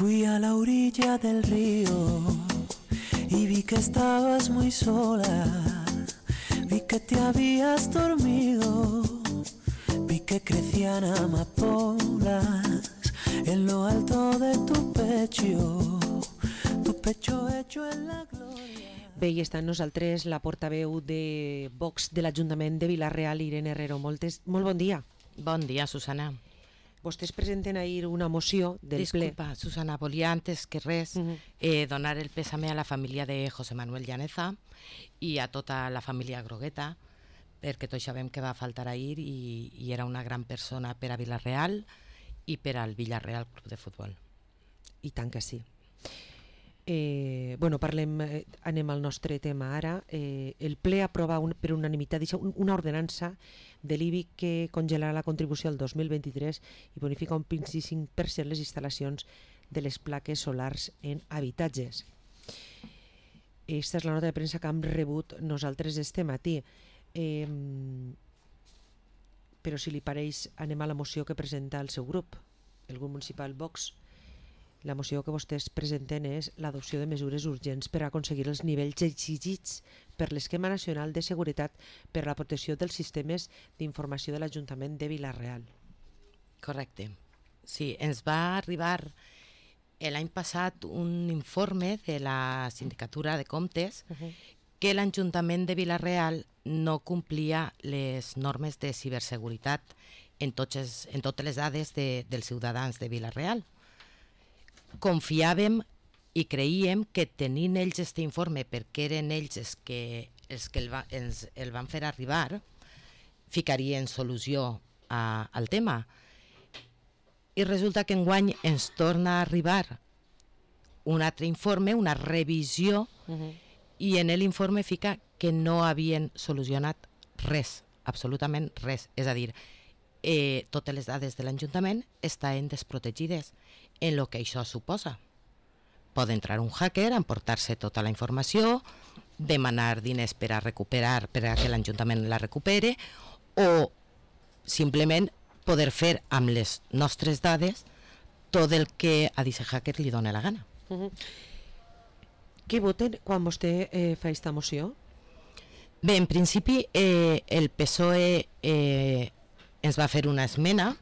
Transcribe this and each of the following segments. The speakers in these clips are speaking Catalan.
Fui a la orilla del río y vi que estabas muy sola. Vi que te habías dormido, vi que crecían amapolas en lo alto de tu pecho hecho en la gloria. Bé, i està amb nosaltres la portaveu de Vox de l'Ajuntament de Vila-real, Irene Herrero. Molt bon dia. Bon dia, Susana. Vostès presenten ahir una moció del ple. Disculpa, Susana, volia antes que res donar el pésame a la família de José Manuel Llaneza i a tota la família Grogueta, perquè tots sabem que va faltar ahir i era una gran persona per a Vila-real i per al Villarreal Club de Futbol. I tant que sí. Anem al nostre tema ara. El ple aprova per unanimitat una ordenança de l'IBI que congelarà la contribució al 2023 i bonifica un 25% les instal·lacions de les plaques solars en habitatges. Aquesta és la nota de premsa que hem rebut nosaltres este matí. Però si li pareix, anem a la moció que presenta el seu grup, el grup municipal Vox. La moció que vostès presenten és l'adopció de mesures urgents per aconseguir els nivells exigits per l'Esquema Nacional de Seguretat per a la protecció dels sistemes d'informació de l'Ajuntament de Vila-real. Correcte. Sí, ens va arribar l'any passat un informe de la Sindicatura de Comptes que l'Ajuntament de Vila-real no complia les normes de ciberseguretat en totes les dades dels ciutadans de Vila-real. Confiàvem i creíem que tenint ells aquest informe, perquè eren ells els que ens el van fer arribar, ficarien solució al tema. I resulta que enguany ens torna a arribar un altre informe, una revisió, i en l'informe fica que no havien solucionat res, absolutament res. És a dir, totes les dades de l'Ajuntament estan desprotegides en el que això suposa. Pot entrar un hacker, emportar-se tota la informació, demanar diners per a recuperar, per a que l'Ajuntament la recupere, o simplement poder fer amb les nostres dades tot el que a aquest hacker li dona la gana. Què voten quan vostè fa aquesta moció? Bé, en principi el PSOE ens va fer una esmena.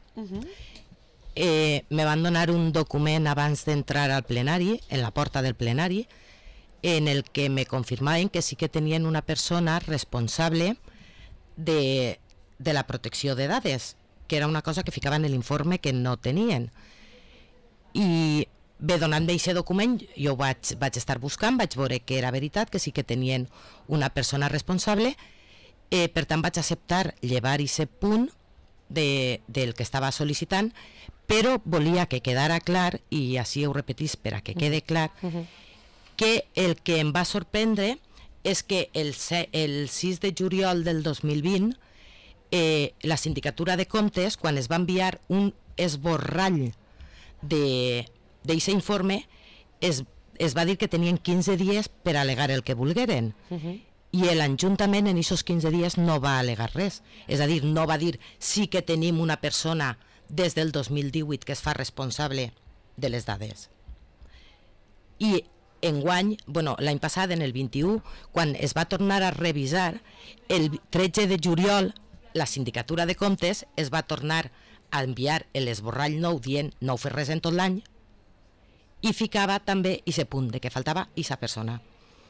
Me van donar un document abans d'entrar al plenari, en la porta del plenari, en el que me confirmaven que sí que tenien una persona responsable de la protecció de dades, que era una cosa que ficaven en l'informe que no tenien. I bé, donant d'aquest document, jo vaig estar buscant, vaig veure que era veritat, que sí que tenien una persona responsable, per tant vaig acceptar llevar aquest punt del que estava sol·licitant, però volia que quedara clar, i així ho repetís per a que quede clar, que el que em va sorprendre és que el 6 de juliol del 2020 la Sindicatura de Comptes, quan es va enviar un esborrall d'aquest informe, es va dir que tenien 15 dies per al·legar el que volgueren. I l'Ajuntament en aquests 15 dies no va al·legar res. És a dir, no va dir sí que tenim una persona des del 2018 que es fa responsable de les dades. I enguany, l'any passat, en el 21, quan es va tornar a revisar, el 13 de juliol, la Sindicatura de Comptes es va tornar a enviar l'esborrall nou dient no heu fet res en tot l'any, i ficava també aquest punt de que faltava aquesta persona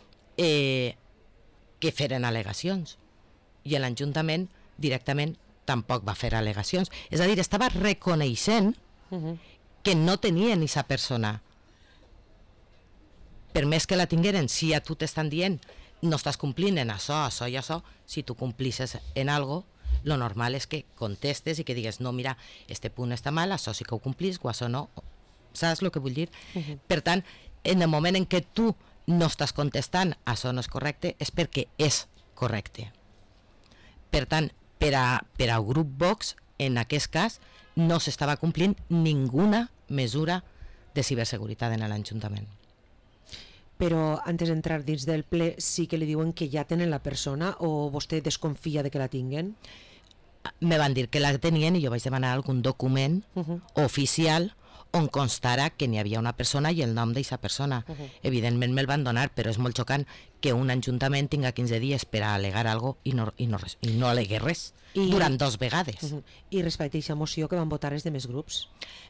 que feren al·legacions, i l'Ajuntament directament tampoc va fer al·legacions. És a dir, estava reconeixent que no tenien aquesta persona. Per més que la tingueren, si a tu t'estan dient no estàs complint en això i això, si tu complisses en algo, lo normal és que contestes i que digues no, mira, este punt està mal, això sí que ho complís o això no. Saps el que vull dir? Per tant, en el moment en què tu no estàs contestant això no és correcte, és perquè és correcte. Per tant, per al grup Vox, en aquest cas, no s'estava complint ninguna mesura de ciberseguretat en l'Ajuntament. Però antes d'entrar dins del ple sí que li diuen que ja tenen la persona o vostè desconfia de que la tinguen? Me van dir que la tenien i jo vaig demanar algun document oficial on constara que n'hi havia una persona i el nom d'aquesta persona. Evidentment me'l van donar, però és molt xocant que un ajuntament tinga 15 dies per a al·legar alguna cosa i no al·legui res, durant 2 vegades. I respecte a aquesta moció que van votar els de més grups?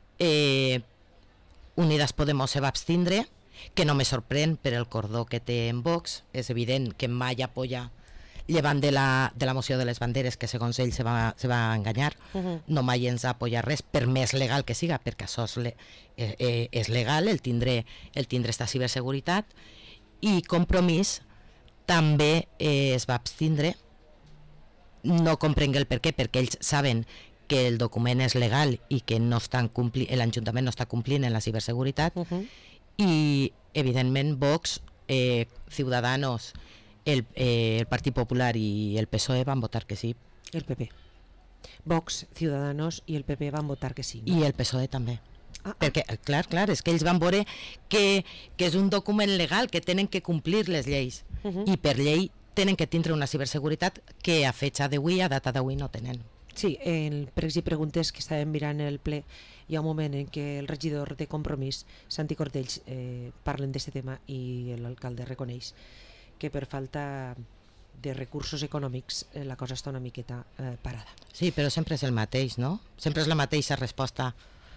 Unidas Podemos se va abstindre, que no me sorprèn per el cordó que té en Vox. És evident que mai apoya, llevant de la moció de les banderes, que segons ell se va enganyar, no mai ens ha apoyat res, per més legal que siga, perquè això és legal, el tindre esta ciberseguretat. I Compromís també es va abstindre. No comprenc el per què, perquè ells saben que el document és legal i que l'Ajuntament no està complint en la ciberseguretat. I evidentment Vox, Ciudadanos, el Partit Popular i el PSOE van votar que sí. El PP. Vox, Ciudadanos i el PP van votar que sí. I el PSOE també. Perquè, clar, és que ells van veure que és un document legal, que tenen que complir les lleis. I per llei tenen que tindre una ciberseguretat que a fecha d'avui, a data d'avui, no tenen. Sí, en pregs i preguntes que estàvem mirant el ple, hi ha un moment en què el regidor de Compromís, Santi Cortells, parlen d'aquest tema i l'alcalde reconeix que per falta de recursos econòmics la cosa està una miqueta parada. Sí, però sempre és el mateix, no? Sempre és la mateixa resposta.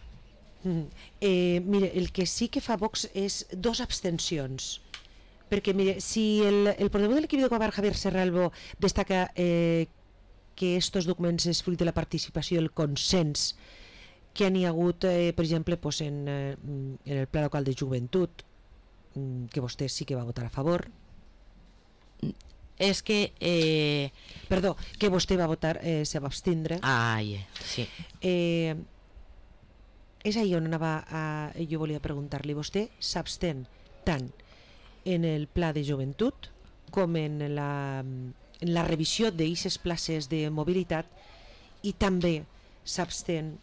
Mire, el que sí que fa Vox és 2 abstencions, perquè mire, si el portavoz de l'equip de govern, Javier Serralbo, destaca que estos documents és fruit de la participació, el consens que n'hi ha hagut, per exemple, en el Pla Local de Joventut, que vostè sí que va votar a favor. És que... Perdó, que vostè va votar, se va abstindre. Sí. És ahí on jo volia preguntar-li. Vostè s'abstén tant en el Pla de Joventut com en la revisió d'aquestes places de mobilitat, i també s'abstén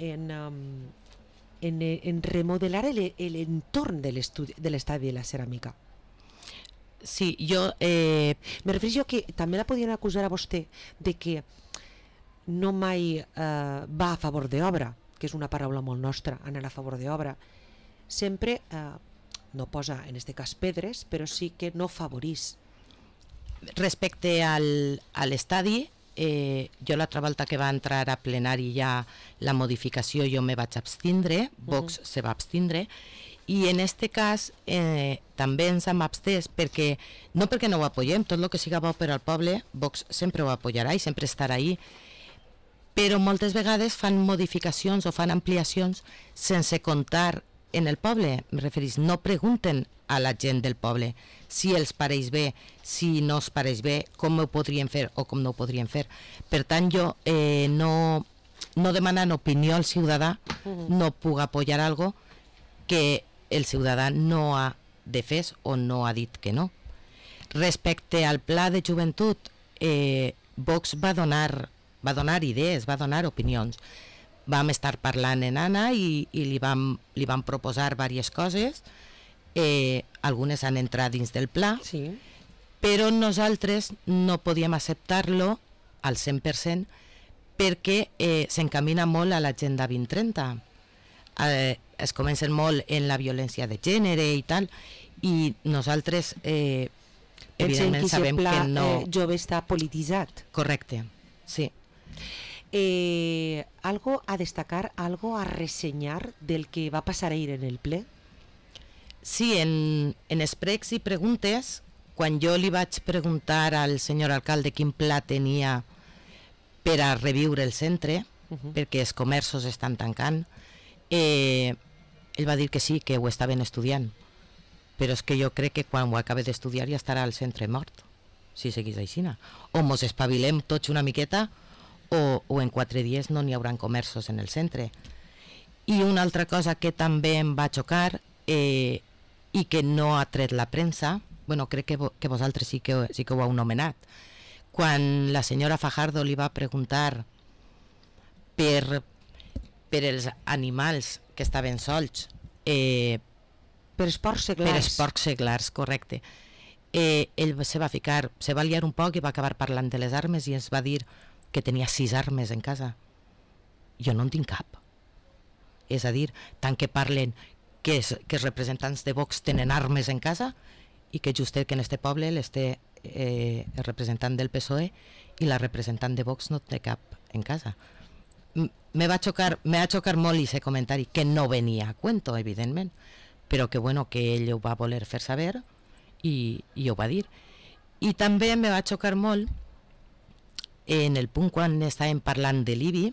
en remodelar l'entorn de l'estadi de la ceràmica. Sí, jo... Me refereixo que també la podien acusar a vostè de que no mai va a favor d'obra, que és una paraula molt nostra, anar a favor d'obra. Sempre no posa, en aquest cas, pedres, però sí que no favorís. Respecte a l'estadi, jo l'altra volta que va entrar a plenari ja la modificació, jo me vaig abstindre, Vox se va abstindre, i en aquest cas també ens hem abstès no perquè no ho apoyem, tot el que siga bo per al poble, Vox sempre ho apoyarà i sempre estarà ahí, però moltes vegades fan modificacions o fan ampliacions sense comptar en el poble. Me referís, no pregunten a la gent del poble si els pareix bé, si no els pareix bé, com ho podrien fer o com no ho podrien fer. Per tant, jo no demanant opinió al ciutadà no puc apoyar algo que el ciutadà no ha defès o no ha dit que no. Respecte al pla de joventut, Vox va donar idees, va donar opinions. Vam estar parlant en Anna i li vam proposar diverses coses, algunes han entrat dins del pla, sí. Però nosaltres no podíem acceptar-lo al 100% perquè s'encamina molt a l'Agenda 2030. Es comencen molt en la violència de gènere i tal, i nosaltres evidentment sabem que no... El jove està polititzat. Correcte, sí. Algo a destacar, algo a ressenyar del que va passar ahir en el ple? Sí, en els pregs i preguntes, quan jo li vaig preguntar al senyor alcalde quin pla tenia per a reviure el centre, perquè els comerços estan tancant, ell va dir que sí, que ho estaven estudiant, però és que jo crec que quan ho acabe d'estudiar ja estarà el centre mort, si seguís així. O mos espavilem tots una miqueta, o en 4 dies no n'hi haurà comerços en el centre. I una altra cosa que també em va xocar i que no ha tret la premsa, bueno, crec que vosaltres sí que ho heu nomenat, quan la senyora Fajardo li va preguntar per els animals que estaven solts, per els porcs seglars. Per els porcs seglars, correcte. Ell se va liar un poc i va acabar parlant de les armes i ens va dir que tenia 6 armes en casa. Jo no en tinc cap. és a dir, tant que parlen que els representants de Vox tenen armes en casa i que justet que en este poble les té el representant del PSOE i la representant de Vox no té cap en casa. Me va xocar molt aquest comentari, que no venia a cuento, evidentment, però que bueno, que ell ho va voler fer saber i ho va dir. I també me va xocar molt en el punt quan estàvem parlant de l'IBI,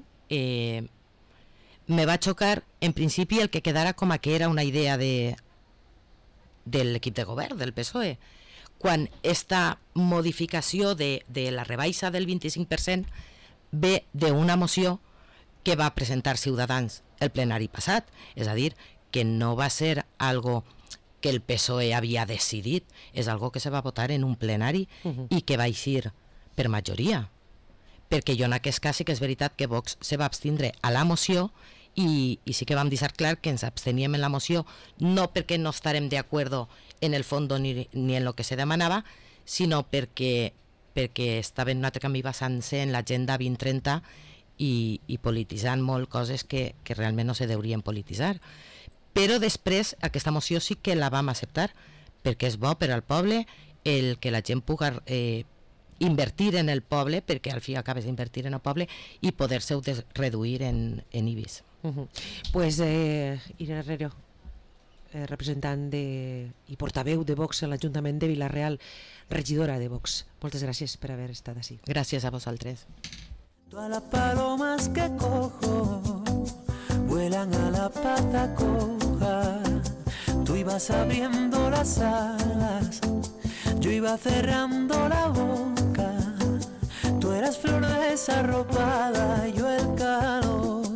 me va xocar en principi el que quedara com a que era una idea de l'equip de govern del PSOE, quan esta modificació de la rebaixa del 25% ve d'una moció que va presentar Ciutadans el plenari passat, és a dir, que no va ser algo que el PSOE havia decidit, és algo que se va votar en un plenari i que va eixir per majoria, perquè jo en aquest cas sí que és veritat que Vox se va abstindre a la moció i sí que vam deixar clar que ens absteníem en la moció no perquè no estarem d'acord en el fons ni en el que se demanava, sinó perquè estava en un altre camí basant-se en l'agenda 2030 i polititzant molt coses que realment no se deurien polititzar. Però després aquesta moció sí que la vam acceptar perquè és bo per al poble el que la gent pugui invertir en el poble, perquè al fi acabes d'invertir en el poble i poder-se reduir en IBIs. Pues Irene Herrero, representant i portaveu de Vox a l'Ajuntament de Vila-real, regidora de Vox, moltes gràcies per haver estat així. Gràcies a vosaltres. Todas las palomas que cojo vuelan a la pata coja. Tú ibas abriendo las alas, yo iba cerrando la boca. Tú eras flor desarropada, yo el calor.